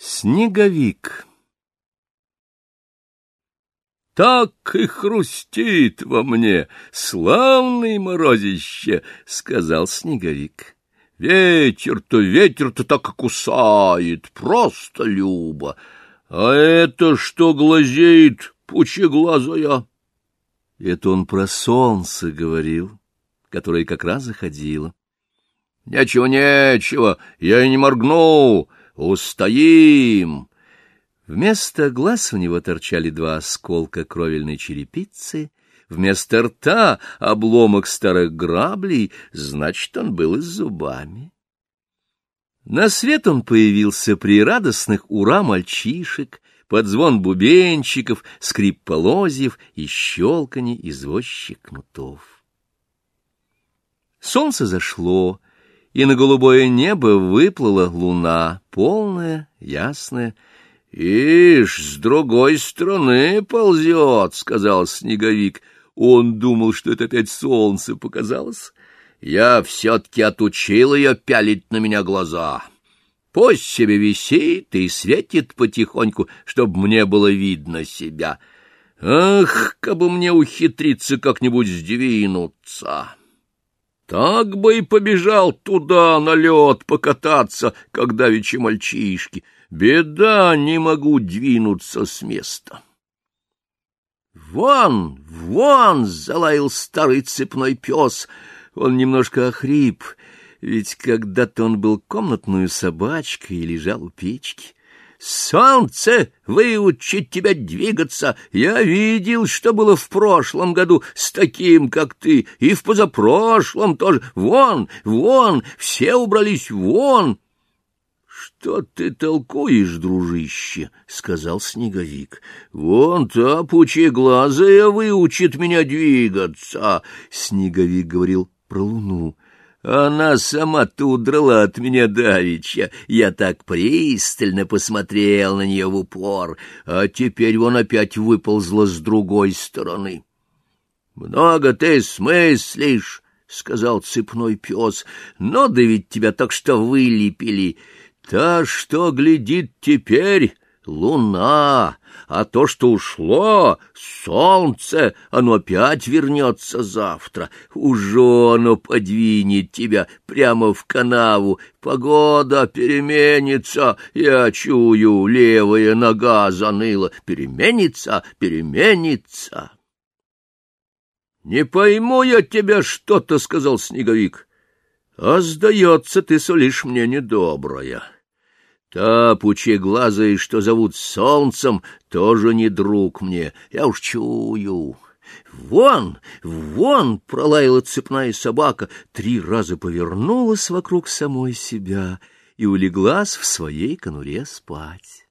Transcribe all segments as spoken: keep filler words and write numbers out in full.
Снеговик. Так и хрустит во мне славный морозище, — сказал Снеговик. Ветер-то, ветер-то так и кусает, просто любо. А это что глазеет, пучеглазая? Это он про солнце говорил, которое как раз заходило. Нечего, нечего, я и не моргну. Устоим! Вместо глаз у него торчали два осколка кровельной черепицы, вместо рта обломок старых граблей, значит, он был и с зубами. На свет он появился при радостных ура мальчишек, под звон бубенчиков, скрип полозьев и щелканье извозчих кнутов. Солнце зашло, и на голубое небо выплыла луна, полная, ясная. — Ишь, с другой стороны ползет, — сказал Снеговик. Он думал, что это опять солнце показалось. Я все-таки отучил ее пялить на меня глаза. Пусть себе висит и светит потихоньку, чтобы мне было видно себя. Ах, кабы мне ухитриться как-нибудь сдвинуться! Так бы и побежал туда на лед покататься, как давеча мальчишки. Беда, не могу двинуться с места. «Вон, вон!» — залаял старый цепной пес. Он немножко охрип, ведь когда-то он был комнатную собачкой и лежал у печки. «Солнце выучит тебя двигаться! Я видел, что было в прошлом году с таким, как ты, и в позапрошлом тоже. Вон, вон, все убрались вон!» «Что ты толкуешь, дружище?» — сказал Снеговик. «Вон та пучеглазая выучит меня двигаться!» Снеговик говорил про луну. Она сама-то удрала от меня давеча. Я так пристально посмотрел на нее в упор, а теперь вон опять выползла с другой стороны. — Много ты смыслишь, — сказал цепной пес, — но да ведь тебя так что вылепили. Та, что глядит теперь, луна, а то, что ушло, солнце, оно опять вернется завтра. Уже оно подвинет тебя прямо в канаву. Погода переменится, я чую, левая нога заныла. Переменится, переменится. — Не пойму я тебя что-то, — сказал Снеговик, — а сдается, ты сулишь мне недоброе. Та пучеглазая, что зовут солнцем, тоже не друг мне, я уж чую. Вон, вон, — пролаяла цепная собака, три раза повернулась вокруг самой себя и улеглась в своей конуре спать.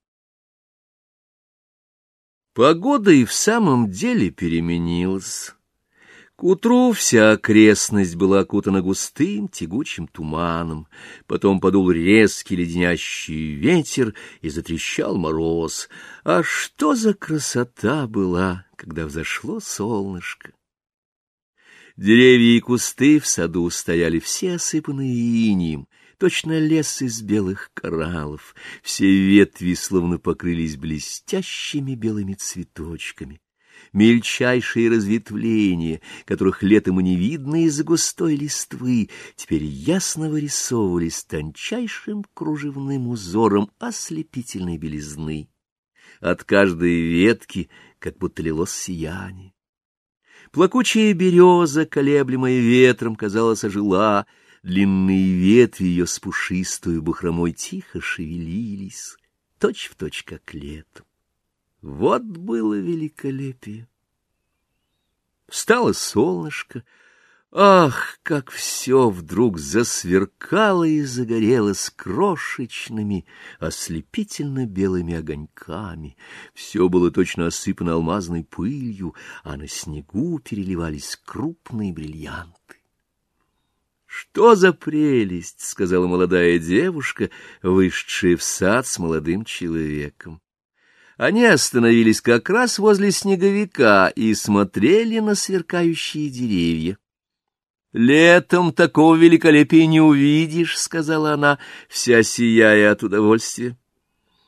Погода и в самом деле переменилась. К утру вся окрестность была окутана густым тягучим туманом, потом подул резкий леденящий ветер и затрещал мороз. А что за красота была, когда взошло солнышко! Деревья и кусты в саду стояли все осыпанные инеем, точно лес из белых кораллов, все ветви словно покрылись блестящими белыми цветочками. Мельчайшие разветвления, которых летом и не видно из-за густой листвы, теперь ясно вырисовывались тончайшим кружевным узором ослепительной белизны. От каждой ветки как будто лилось сияние. Плакучая береза, колеблемая ветром, казалось, ожила, длинные ветви ее с пушистою бахромой тихо шевелились, точь-в-точь как летом. Вот было великолепие! Встало солнышко. Ах, как все вдруг засверкало и загорелось крошечными, ослепительно-белыми огоньками. Все было точно осыпано алмазной пылью, а на снегу переливались крупные бриллианты. «Что за прелесть!» — сказала молодая девушка, вышедшая в сад с молодым человеком. Они остановились как раз возле Снеговика и смотрели на сверкающие деревья. — Летом такого великолепия не увидишь, — сказала она, вся сияя от удовольствия.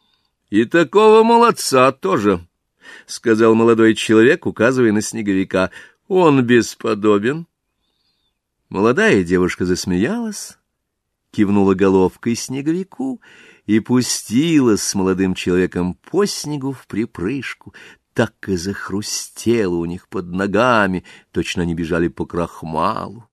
— И такого молодца тоже, — сказал молодой человек, указывая на Снеговика. — Он бесподобен. Молодая девушка засмеялась, кивнула головкой Снеговику и пустилась с молодым человеком по снегу вприпрыжку. Так и захрустело у них под ногами, точно они бежали по крахмалу.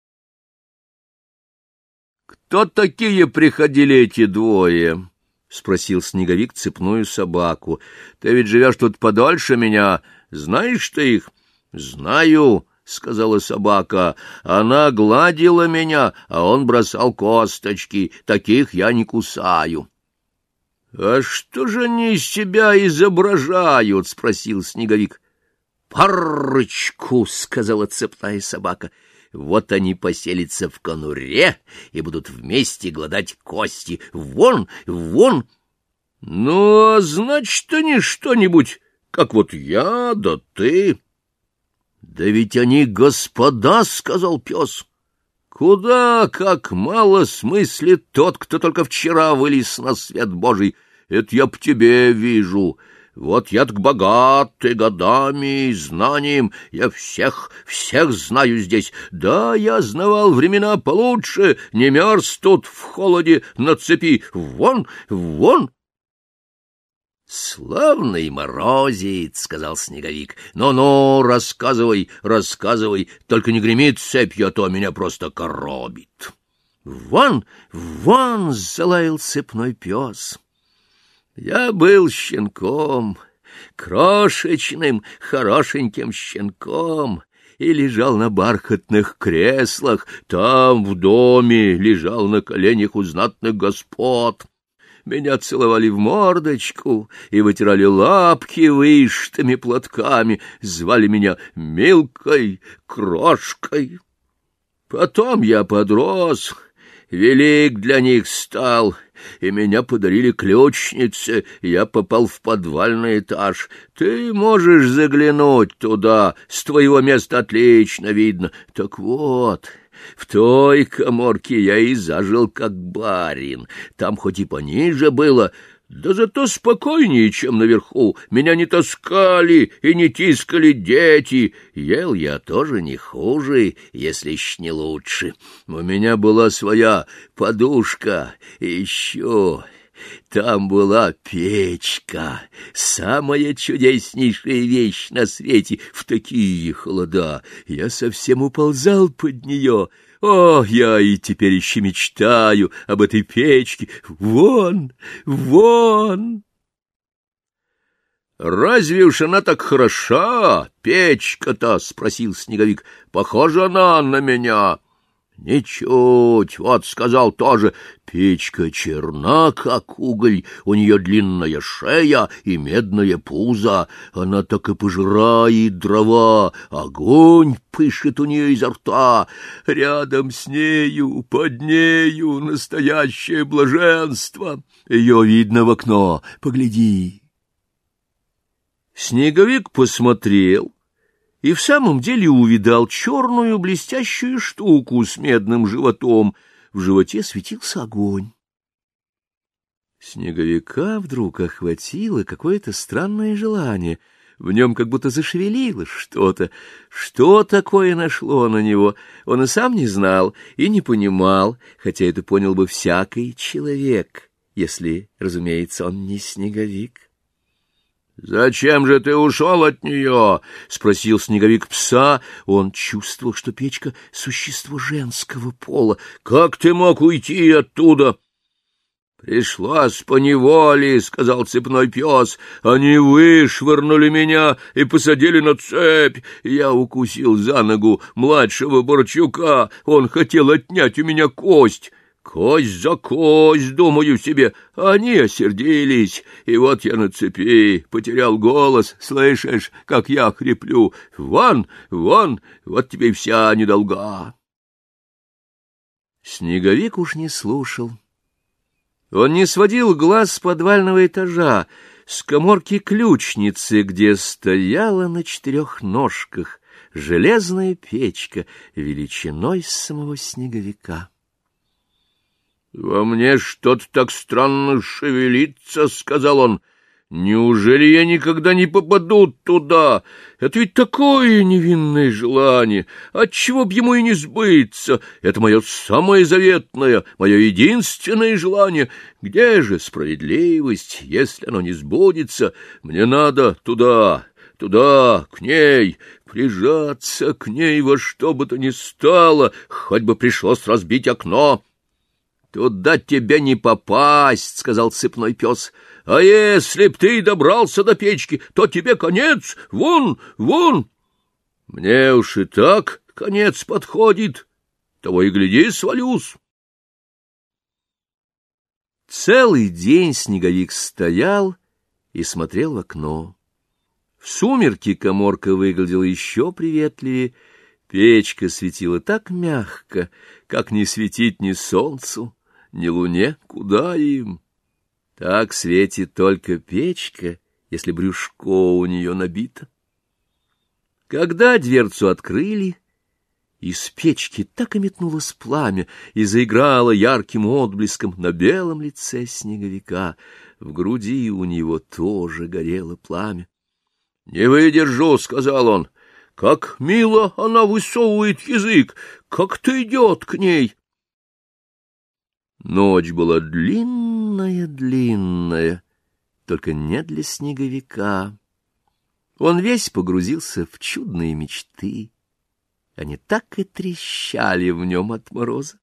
— Кто такие приходили эти двое? — спросил Снеговик цепную собаку. — Ты ведь живешь тут подольше меня. Знаешь ты их? — Знаю, — сказала собака. — Она гладила меня, а он бросал косточки. Таких я не кусаю. — А что же они из себя изображают? — спросил Снеговик. — Парочку, — сказала цепная собака. — Вот они поселятся в конуре и будут вместе гладать кости. Вон, вон. — Ну, а значит, они что-нибудь, как вот я да ты. — Да ведь они господа, — сказал пес. — Куда как мало смыслит тот, кто только вчера вылез на свет Божий. Это я по тебе вижу. Вот я так богатый годами и знанием, я всех, всех знаю здесь. Да, я знавал времена получше, не мерз тут в холоде на цепи. Вон, вон. «Славный морозец», — сказал Снеговик. «Ну-ну, рассказывай, рассказывай, только не гремит цепью, а то меня просто коробит». «Вон, вон!» — залаял цепной пес. «Я был щенком, крошечным, хорошеньким щенком, и лежал на бархатных креслах, там, в доме, лежал на коленях у знатных господ». Меня целовали в мордочку и вытирали лапки вышитыми платками, звали меня Милкой, Крошкой. Потом я подрос, велик для них стал, и меня подарили ключнице, я попал в подвальный этаж. Ты можешь заглянуть туда, с твоего места отлично видно. Так вот... В той каморке я и зажил как барин. Там хоть и пониже было, да зато спокойнее, чем наверху. Меня не таскали и не тискали дети. Ел я тоже не хуже, если ж не лучше. У меня была своя подушка, и еще... Там была печка, самая чудеснейшая вещь на свете. В такие холода я совсем уползал под нее. О, я и теперь еще мечтаю об этой печке. Вон, вон! «Разве уж она так хороша, печка-то?» — спросил Снеговик. «Похожа она на меня». «Ничуть, вот сказал тоже, печка черна, как уголь, у нее длинная шея и медное пузо, она так и пожирает дрова, огонь пышет у нее изо рта, рядом с нею, под нею настоящее блаженство, ее видно в окно, погляди». Снеговик посмотрел и в самом деле увидал черную блестящую штуку с медным животом. В животе светился огонь. Снеговика вдруг охватило какое-то странное желание. В нем как будто зашевелилось что-то. Что такое нашло на него, он и сам не знал и не понимал, хотя это понял бы всякий человек, если, разумеется, он не Снеговик. «Зачем же ты ушел от нее?» — спросил Снеговик пса. Он чувствовал, что печка — существо женского пола. «Как ты мог уйти оттуда?» «Пришлось поневоле», — сказал цепной пес. «Они вышвырнули меня и посадили на цепь. Я укусил за ногу младшего Борчука. Он хотел отнять у меня кость». Кость за кость, думаю себе, они осердились, и вот я на цепи, потерял голос, слышишь, как я хриплю. Вон, вон, вот тебе и вся недолга. Снеговик уж не слушал. Он не сводил глаз с подвального этажа, с каморки ключницы, где стояла на четырех ножках железная печка величиной с самого Снеговика. Во мне что-то так странно шевелится, — сказал он. Неужели я никогда не попаду туда? Это ведь такое невинное желание. Отчего б ему и не сбыться? Это мое самое заветное, мое единственное желание. Где же справедливость, если оно не сбудется? Мне надо туда, туда, к ней, прижаться к ней во что бы то ни стало, хоть бы пришлось разбить окно. — Туда тебе не попасть, — сказал цепной пес. — А если б ты добрался до печки, то тебе конец, вон, вон. — Мне уж и так конец подходит, того и гляди, свалюсь. Целый день Снеговик стоял и смотрел в окно. В сумерки каморка выглядела еще приветливее, печка светила так мягко, как не светить ни солнцу, ни луне, куда им. Так светит только печка, если брюшко у нее набито. Когда дверцу открыли, из печки так и метнулось пламя и заиграло ярким отблеском на белом лице Снеговика. В груди у него тоже горело пламя. — Не выдержу, — сказал он, — как мило она высовывает язык, как-то идет к ней. Ночь была длинная-длинная, только не для Снеговика. Он весь погрузился в чудные мечты. Они так и трещали в нем от мороза.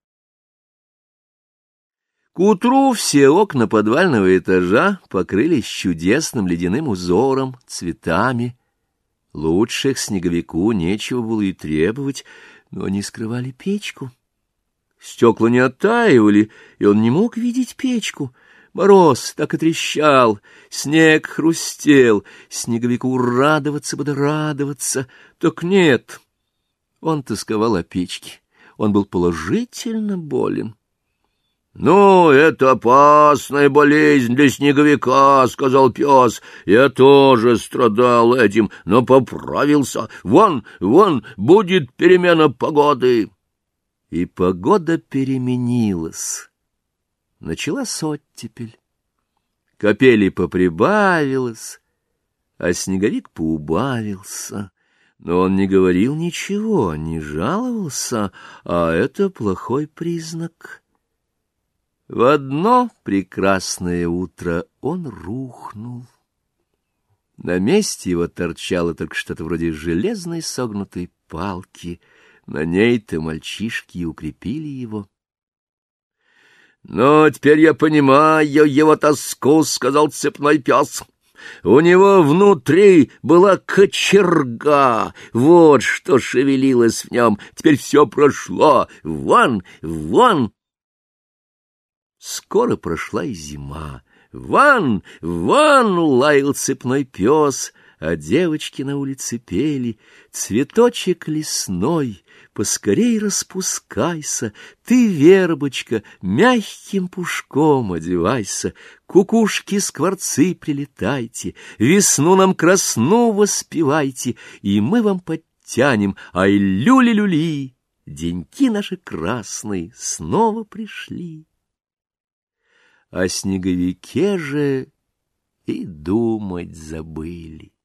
К утру все окна подвального этажа покрылись чудесным ледяным узором, цветами. Лучших Снеговику нечего было и требовать, но они скрывали печку. Стекла не оттаивали, и он не мог видеть печку. Мороз так и трещал, снег хрустел. Снеговику радоваться бы да радоваться, так нет. Он тосковал о печке, он был положительно болен. — Ну, это опасная болезнь для Снеговика, — сказал пес. — Я тоже страдал этим, но поправился. Вон, вон, будет перемена погоды. И погода переменилась. Началась оттепель. Капели поприбавилось, а Снеговик поубавился. Но он не говорил ничего, не жаловался, а это плохой признак. В одно прекрасное утро он рухнул. На месте его торчало только что-то вроде железной согнутой палки. На ней-то мальчишки и укрепили его. — Но теперь я понимаю его тоску, — сказал цепной пес. У него внутри была кочерга, вот что шевелилось в нем. Теперь все прошло. Вон, вон. Скоро прошла и зима. Вон, вон, лаял цепной пес, а девочки на улице пели: цветочек лесной, поскорей распускайся, ты, вербочка, мягким пушком одевайся, кукушки-скворцы прилетайте, весну нам красну воспевайте, и мы вам подтянем, ай, люли-люли, деньки наши красные снова пришли. О Снеговике же и думать забыли.